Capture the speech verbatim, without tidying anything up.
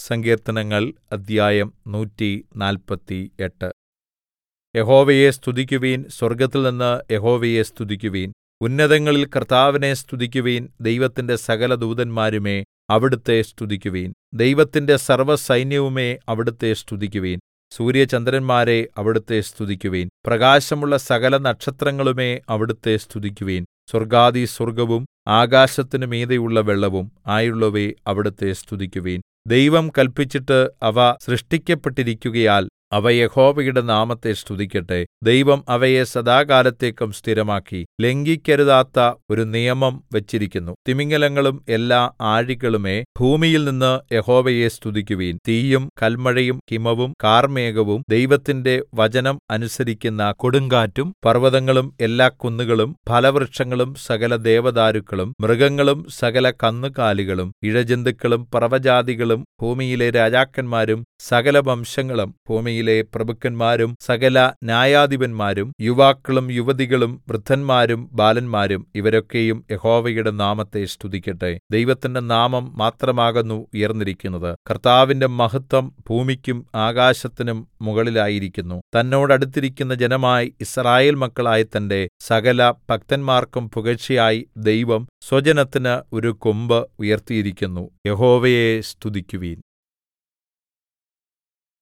സങ്കീർത്തനങ്ങൾ അദ്ധ്യായം നൂറ്റി നാല്പത്തിയെട്ട്. യഹോവയെ സ്തുതിക്കുവിൻ, സ്വർഗ്ഗത്തിൽനിന്ന് യഹോവയെ സ്തുതിക്കുവിൻ. ഉന്നതങ്ങളിൽ കർത്താവിനെ സ്തുതിക്കുവിൻ. ദൈവത്തിന്റെ സകല ദൂതന്മാരുമേ, അവിടുത്തെ സ്തുതിക്കുവിൻ. ദൈവത്തിന്റെ സർവ്വസൈന്യവുമേ, അവിടുത്തെ സ്തുതിക്കുവിൻ. സൂര്യചന്ദ്രന്മാരേ, അവിടുത്തെ സ്തുതിക്കുവിൻ. പ്രകാശമുള്ള സകല നക്ഷത്രങ്ങളുമേ, അവിടുത്തെ സ്തുതിക്കുവിൻ. സ്വർഗ്ഗാധിസ്വർഗ്ഗവും ആകാശത്തിനു മീതെയുള്ള വെള്ളവും ആയുള്ളവേ, അവിടുത്തെ സ്തുതിക്കുവിൻ. ദൈവം കല്പിച്ചിട്ട് അവ സൃഷ്ടിക്കപ്പെട്ടിരിക്കുകയാൽ അവ യഹോവയുടെ നാമത്തെ സ്തുതിക്കട്ടെ. ദൈവം അവയെ സദാകാലത്തേക്കും സ്ഥിരമാക്കി ലംഘിക്കരുതാത്ത ഒരു നിയമം വച്ചിരിക്കുന്നു. തിമിംഗലങ്ങളും എല്ലാ ആഴികളുമേ, ഭൂമിയിൽനിന്ന് യഹോവയെ സ്തുതിക്കുവിൻ. തീയും കൽമഴയും ഹിമവും കാർമേഘവും ദൈവത്തിന്റെ വചനം അനുസരിക്കുന്ന കൊടുങ്കാറ്റും പർവ്വതങ്ങളും എല്ലാ കുന്നുകളും ഫലവൃക്ഷങ്ങളും സകല ദേവദാരുക്കളും മൃഗങ്ങളും സകല കന്നുകാലികളും ഇഴജന്തുക്കളും പറവജാതികളും ഭൂമിയിലെ രാജാക്കന്മാരും സകല വംശങ്ങളും ഭൂമിയിലെ പ്രഭുക്കന്മാരും സകല ന്യായാധിപന്മാരും യുവാക്കളും യുവതികളും വൃദ്ധന്മാരും ബാലന്മാരും ഇവരൊക്കെയും യഹോവയുടെ നാമത്തെ സ്തുതിക്കട്ടെ. ദൈവത്തിന്റെ നാമം മാത്രമാകുന്നു ഉയർന്നിരിക്കുന്നത്. കർത്താവിന്റെ മഹത്വം ഭൂമിക്കും ആകാശത്തിനും മുകളിലായിരിക്കുന്നു. തന്നോടടുത്തിരിക്കുന്ന ജനമായി യിസ്രായേൽ മക്കളായ തന്റെ സകല ഭക്തന്മാർക്കും പുകഴ്ചയായി ദൈവം സ്വജനത്തിന് ഒരു കൊമ്പ് ഉയർത്തിയിരിക്കുന്നു. യഹോവയെ സ്തുതിക്കുവിൻ.